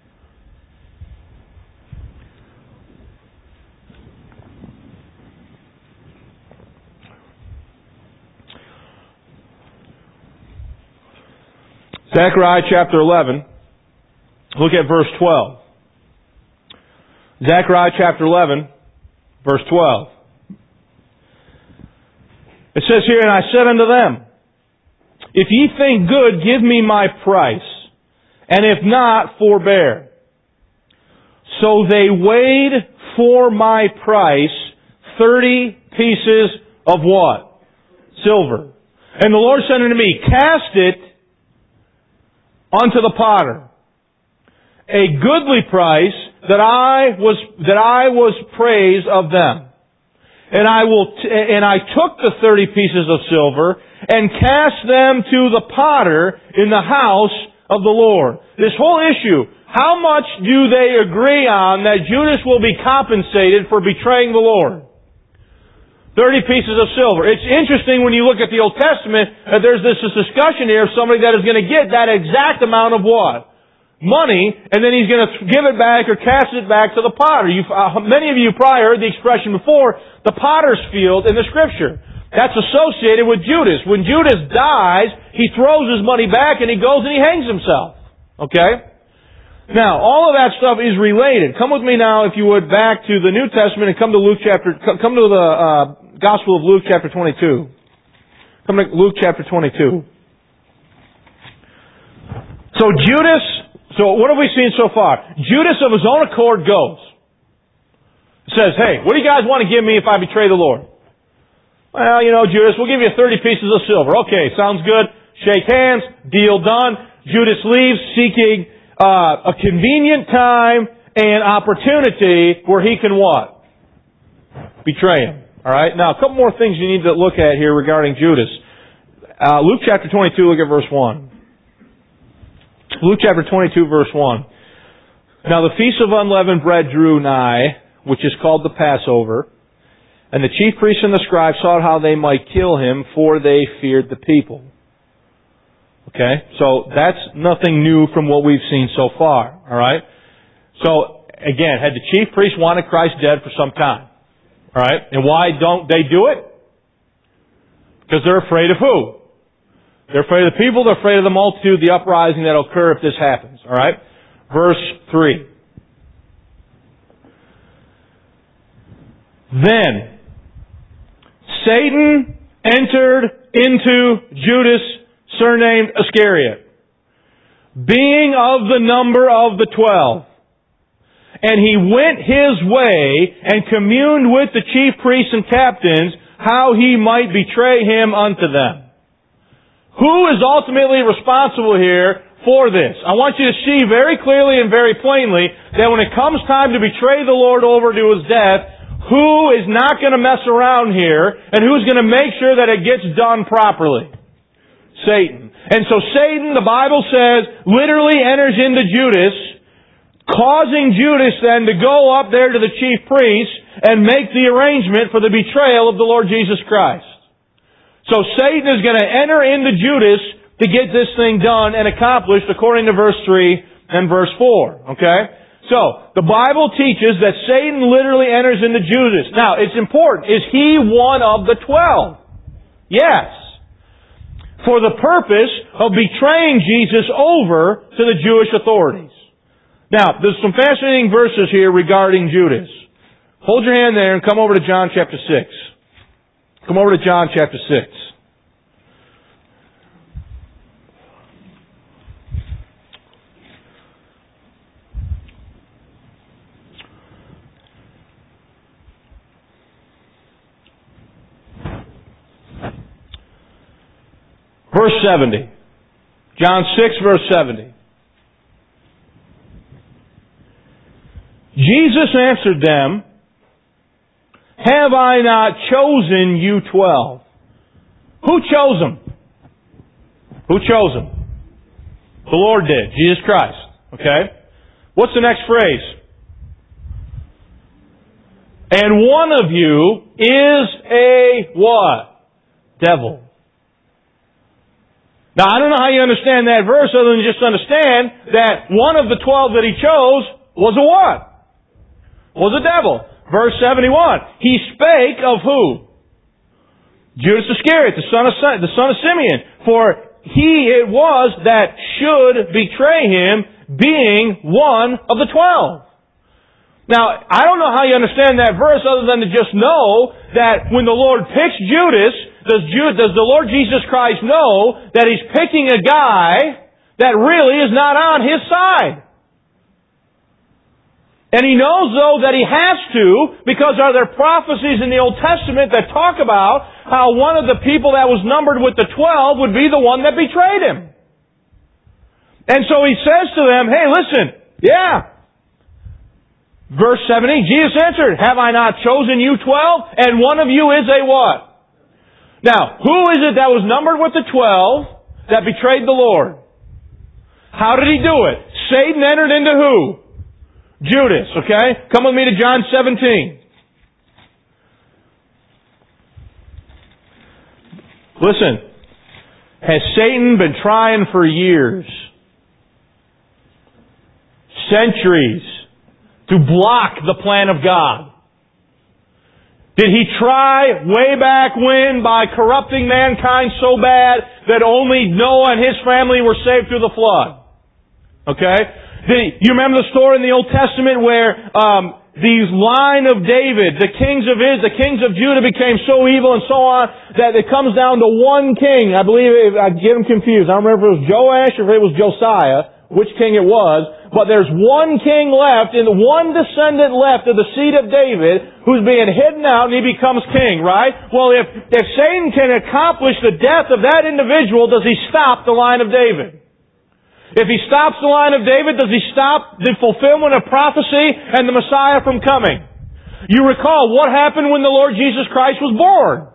Zechariah chapter eleven, look at verse twelve. Zechariah chapter eleven, verse twelve. It says here, And I said unto them, If ye think good, give me my price, and if not, forbear. So they weighed for my price thirty pieces of what? Silver. And the Lord said unto me, Cast it unto the potter, a goodly price that I was that I was praised of them. And I will t- and I took the thirty pieces of silver and cast them to the potter in the house of the Lord. This whole issue, how much do they agree on that Judas will be compensated for betraying the Lord? Thirty pieces of silver. It's interesting when you look at the Old Testament that there's this discussion here of somebody that is going to get that exact amount of what? Money, and then he's going to give it back or cast it back to the potter. You've, uh, many of you probably heard the expression before, the potter's field in the Scripture. That's associated with Judas. When Judas dies, he throws his money back and he goes and he hangs himself. Okay? Now, all of that stuff is related. Come with me now, if you would, back to the New Testament and come to Luke chapter, come to the uh, Gospel of Luke chapter twenty-two. Come to Luke chapter twenty-two. So Judas, so what have we seen so far? Judas of his own accord goes. Says, hey, what do you guys want to give me if I betray the Lord? Well, you know, Judas, we'll give you thirty pieces of silver. Okay, sounds good. Shake hands. Deal done. Judas leaves seeking uh, a convenient time and opportunity where he can what? Betray him. All right. Now, a couple more things you need to look at here regarding Judas. Uh, Luke chapter twenty-two, look at verse one. Luke chapter twenty-two, verse one. Now the feast of unleavened bread drew nigh, which is called the Passover, and the chief priests and the scribes sought how they might kill him, for they feared the people. Okay? So that's nothing new from what we've seen so far. All right? So, again, had the chief priests wanted Christ dead for some time. All right? And why don't they do it? Because they're afraid of who? They're afraid of the people, they're afraid of the multitude, the uprising that will occur if this happens. All right? Verse three. Then Satan entered into Judas, surnamed Iscariot, being of the number of the twelve. And he went his way and communed with the chief priests and captains how he might betray him unto them. Who is ultimately responsible here for this? I want you to see very clearly and very plainly that when it comes time to betray the Lord over to his death, who is not going to mess around here and who's going to make sure that it gets done properly? Satan. And so Satan, the Bible says, literally enters into Judas, causing Judas then to go up there to the chief priests and make the arrangement for the betrayal of the Lord Jesus Christ. So Satan is going to enter into Judas to get this thing done and accomplished according to verse three and verse four. Okay? So, the Bible teaches that Satan literally enters into Judas. Now, it's important. Is he one of the twelve? Yes. For the purpose of betraying Jesus over to the Jewish authorities. Now, there's some fascinating verses here regarding Judas. Hold your hand there and come over to John chapter six. Come over to John chapter six. Verse seventy. John six, verse seventy. Jesus answered them, have I not chosen you twelve? Who chose them? Who chose them? The Lord did. Jesus Christ. Okay? What's the next phrase? And one of you is a what? Devil. Now, I don't know how you understand that verse other than just understand that one of the twelve that he chose was a what? Was a devil. Verse seventy-one. He spake of who? Judas Iscariot, the son of the son of Simeon. For he it was that should betray him, being one of the twelve. Now, I don't know how you understand that verse other than to just know that when the Lord picks Judas, does, Jude, does the Lord Jesus Christ know that He's picking a guy that really is not on His side? And He knows, though, that He has to, because are there prophecies in the Old Testament that talk about how one of the people that was numbered with the twelve would be the one that betrayed Him. And so He says to them, hey, listen, yeah. Verse seventy, Jesus answered, have I not chosen you twelve? And one of you is a what? Now, who is it that was numbered with the twelve that betrayed the Lord? How did he do it? Satan entered into who? Judas, okay? Come with me to John seventeen. Listen, has Satan been trying for years, centuries, to block the plan of God? Did he try way back when by corrupting mankind so bad that only Noah and his family were saved through the flood? Okay? Did he, you remember the story in the Old Testament where um, these line of David, the kings of Israel, the kings of Judah became so evil and so on that it comes down to one king. I believe, it, I get them confused. I don't remember if it was Joash or if it was Josiah, which king it was. But there's one king left, and one descendant left of the seed of David who's being hidden out and he becomes king, right? Well, if, if Satan can accomplish the death of that individual, does he stop the line of David? If he stops the line of David, does he stop the fulfillment of prophecy and the Messiah from coming? You recall what happened when the Lord Jesus Christ was born.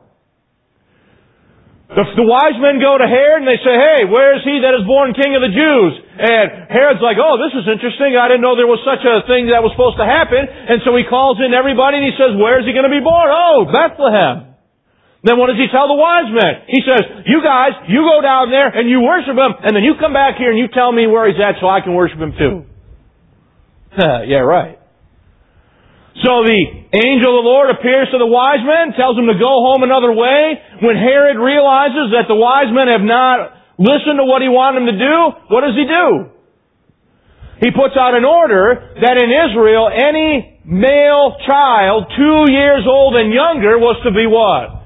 The, the wise men go to Herod and they say, hey, where is he that is born King of the Jews? And Herod's like, oh, this is interesting. I didn't know there was such a thing that was supposed to happen. And so he calls in everybody and he says, where is he going to be born? Oh, Bethlehem. Then what does he tell the wise men? He says, you guys, you go down there and you worship him, and then you come back here and you tell me where he's at so I can worship him too. Yeah, right. So the angel of the Lord appears to the wise men, tells them to go home another way. When Herod realizes that the wise men have not listened to what he wanted them to do, what does he do? He puts out an order that in Israel, any male child two years old and younger was to be what?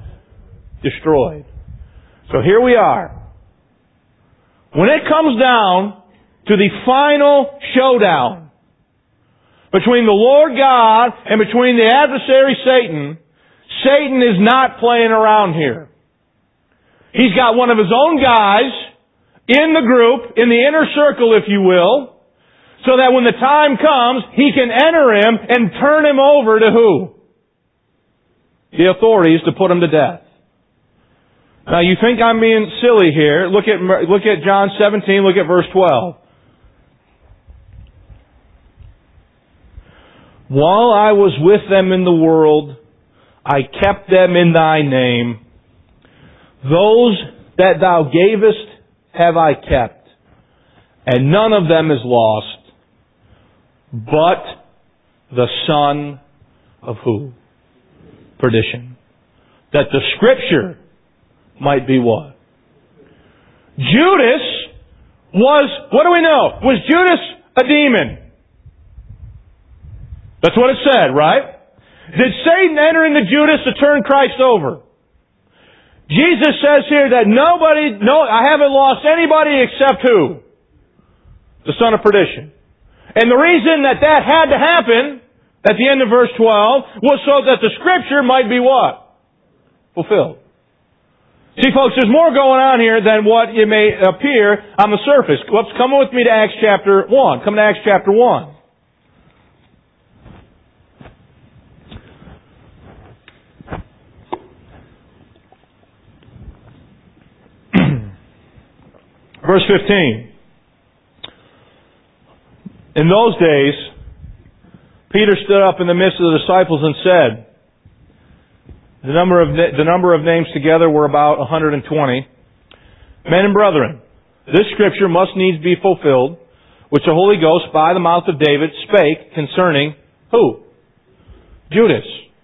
Destroyed. So here we are. When it comes down to the final showdown between the Lord God and between the adversary Satan, Satan is not playing around here. He's got one of his own guys in the group, in the inner circle, if you will, so that when the time comes, he can enter him and turn him over to who? The authorities to put him to death. Now you think I'm being silly here. Look at, look at John seventeen, look at verse twelve. While I was with them in the world, I kept them in thy name. Those that thou gavest have I kept, and none of them is lost, but the son of who? Perdition. That the Scripture might be what? Judas was, what do we know? Was Judas a demon? That's what it said, right? Did Satan enter into Judas to turn Christ over? Jesus says here that nobody, no, I haven't lost anybody except who? The son of perdition. And the reason that that had to happen at the end of verse twelve was so that the Scripture might be what? Fulfilled. See, folks, there's more going on here than what it may appear on the surface. Let's come with me to Acts chapter one. Come to Acts chapter one. Verse fifteen. In those days, Peter stood up in the midst of the disciples and said, the number of the number of names together were about one hundred twenty. Men and brethren, this scripture must needs be fulfilled, which the Holy Ghost by the mouth of David spake concerning who? Judas.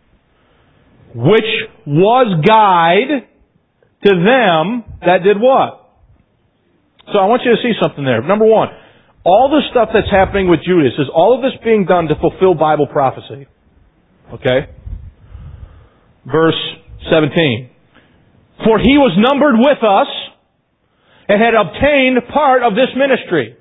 Which was guide to them that did what? So I want you to see something there. Number one, all the stuff that's happening with Judas, is all of this being done to fulfill Bible prophecy? Okay? Verse seventeen. For he was numbered with us and had obtained part of this ministry.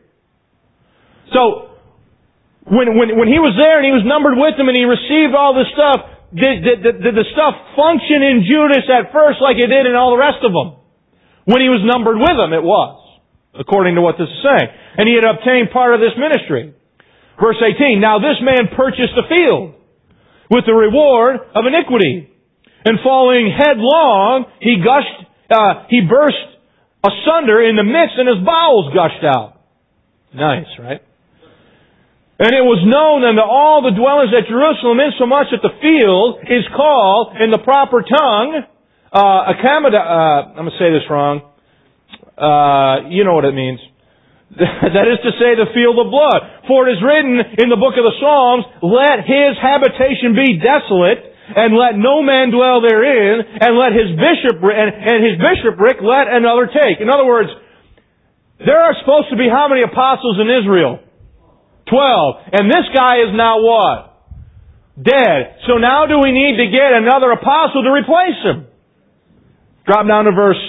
So, when, when, when he was there and he was numbered with them and he received all this stuff, did, did, did, did the stuff function in Judas at first like it did in all the rest of them? When he was numbered with them, it was. According to what this is saying. And he had obtained part of this ministry. Verse eighteen. Now this man purchased a field with the reward of iniquity. And falling headlong, he gushed, uh, he burst asunder in the midst and his bowels gushed out. Nice, right? And it was known unto all the dwellers at Jerusalem, insomuch that the field is called in the proper tongue, uh, Akamada, uh, I'm going to say this wrong. Uh, you know what it means. That is to say, the field of blood. For it is written in the book of the Psalms, let his habitation be desolate, and let no man dwell therein, and let his bishopric, and, and his bishopric let another take. In other words, there are supposed to be how many apostles in Israel? Twelve. And this guy is now what? Dead. So now do we need to get another apostle to replace him? Drop down to verse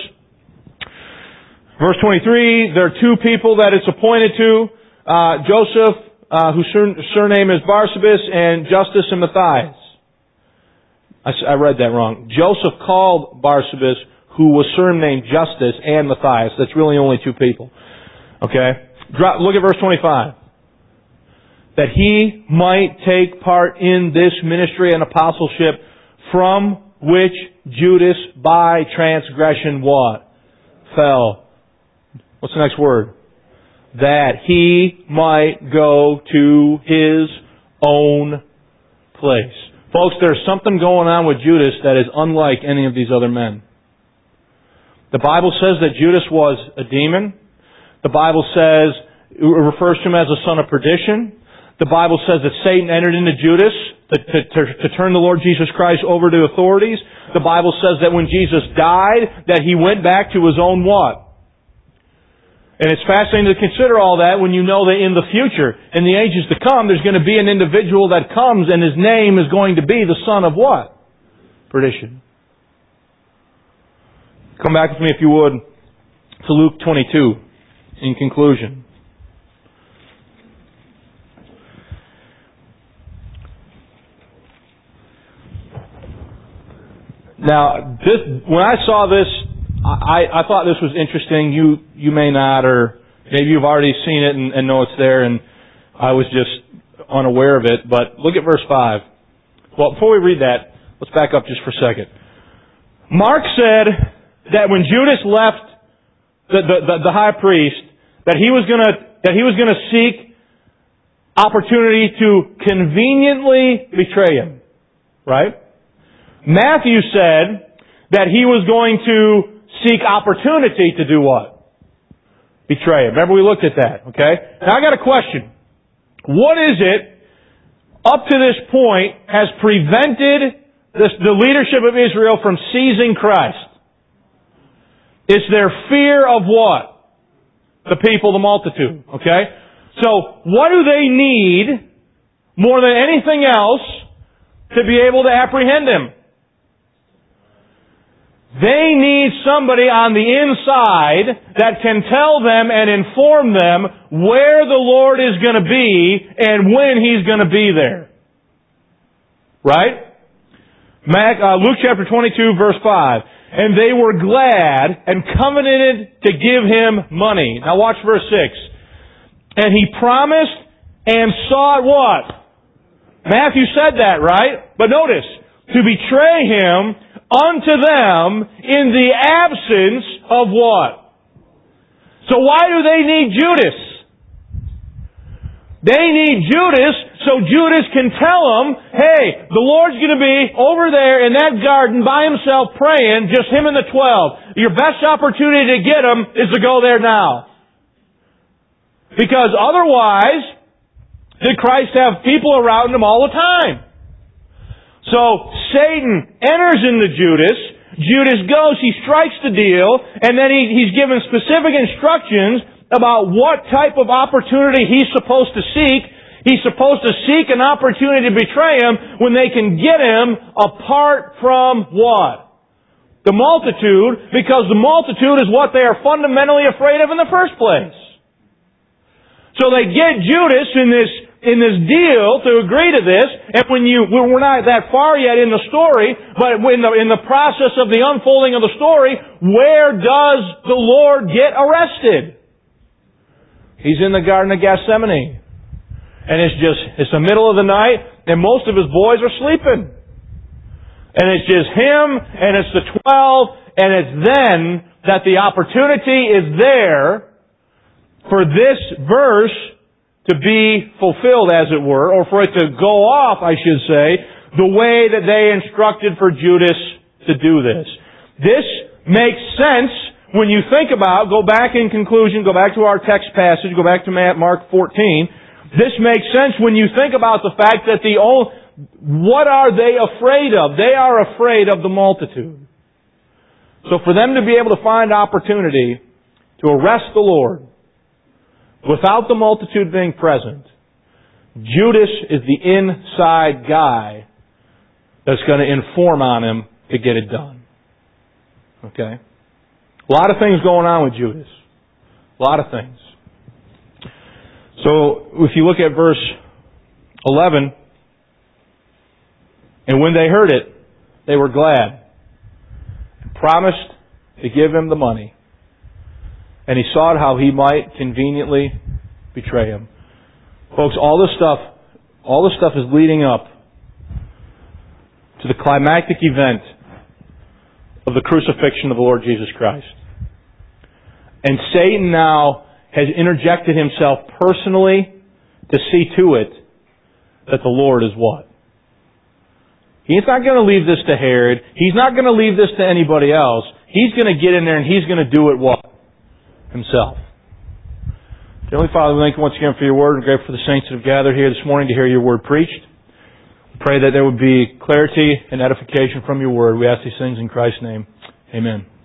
Verse twenty-three, there are two people that it's appointed to. Uh, Joseph, uh, whose sur- surname is Barsabas, and Justus and Matthias. I, I read that wrong. Joseph called Barsabas, who was surnamed Justus, and Matthias. That's really only two people. Okay? Drop, look at verse twenty-five. That he might take part in this ministry and apostleship, from which Judas by transgression what? Fell. What's the next word? That he might go to his own place. Folks, there's something going on with Judas that is unlike any of these other men. The Bible says that Judas was a demon. The Bible says, it refers to him as a son of perdition. The Bible says that Satan entered into Judas to, to, to, to turn the Lord Jesus Christ over to authorities. The Bible says that when Jesus died, that he went back to his own what? And it's fascinating to consider all that when you know that in the future, in the ages to come, there's going to be an individual that comes and his name is going to be the son of what? Perdition. Come back with me, if you would, to Luke twenty-two in conclusion. Now, this, when I saw this, I, I thought this was interesting. You you may not, or maybe you've already seen it and, and know it's there, and I was just unaware of it. But look at verse five. Well, before we read that, let's back up just for a second. Mark said that when Judas left the, the, the, the high priest, that he was going to that he was going to seek opportunity to conveniently betray him. Right? Matthew said that he was going to seek opportunity to do what? Betray him. Remember we looked at that, okay? Now I got a question. What is it, up to this point, has prevented this, the leadership of Israel from seizing Christ? It's their fear of what? The people, the multitude, okay? So, what do they need more than anything else to be able to apprehend him? They need somebody on the inside that can tell them and inform them where the Lord is going to be and when He's going to be there. Right? Luke chapter twenty-two verse five. And they were glad and covenanted to give him money. Now watch verse six. And he promised and sought what? Matthew said that, right? But notice, to betray him unto them in the absence of what? So why do they need Judas? They need Judas so Judas can tell them, hey, the Lord's going to be over there in that garden by himself praying, just him and the twelve. Your best opportunity to get him is to go there now. Because otherwise, did Christ have people around him all the time? So, Satan enters into Judas, Judas goes, he strikes the deal, and then he, he's given specific instructions about what type of opportunity he's supposed to seek. He's supposed to seek an opportunity to betray him when they can get him apart from what? The multitude, because the multitude is what they are fundamentally afraid of in the first place. So they get Judas in this in this deal to agree to this, and when you, we're not that far yet in the story, but in the, in the process of the unfolding of the story, where does the Lord get arrested? He's in the Garden of Gethsemane. And it's just, it's the middle of the night, and most of his boys are sleeping. And it's just him, and it's the twelve, and it's then that the opportunity is there for this verse to be fulfilled, as it were, or for it to go off, I should say, the way that they instructed for Judas to do this. This makes sense when you think about, go back in conclusion, go back to our text passage, go back to Mark fourteen. This makes sense when you think about the fact that the old, what are they afraid of? They are afraid of the multitude. So for them to be able to find opportunity to arrest the Lord without the multitude being present, Judas is the inside guy that's going to inform on him to get it done. Okay? A lot of things going on with Judas. A lot of things. So, if you look at verse eleven, and when they heard it, they were glad, and promised to give him the money. And he sought how he might conveniently betray him. Folks, all this stuff, all this stuff is leading up to the climactic event of the crucifixion of the Lord Jesus Christ. And Satan now has interjected himself personally to see to it that the Lord is what? He's not going to leave this to Herod. He's not going to leave this to anybody else. He's going to get in there and he's going to do it what? Himself. Heavenly Father, we thank you once again for your word. We're grateful for the saints that have gathered here this morning to hear your word preached. We pray that there would be clarity and edification from your word. We ask these things in Christ's name. Amen.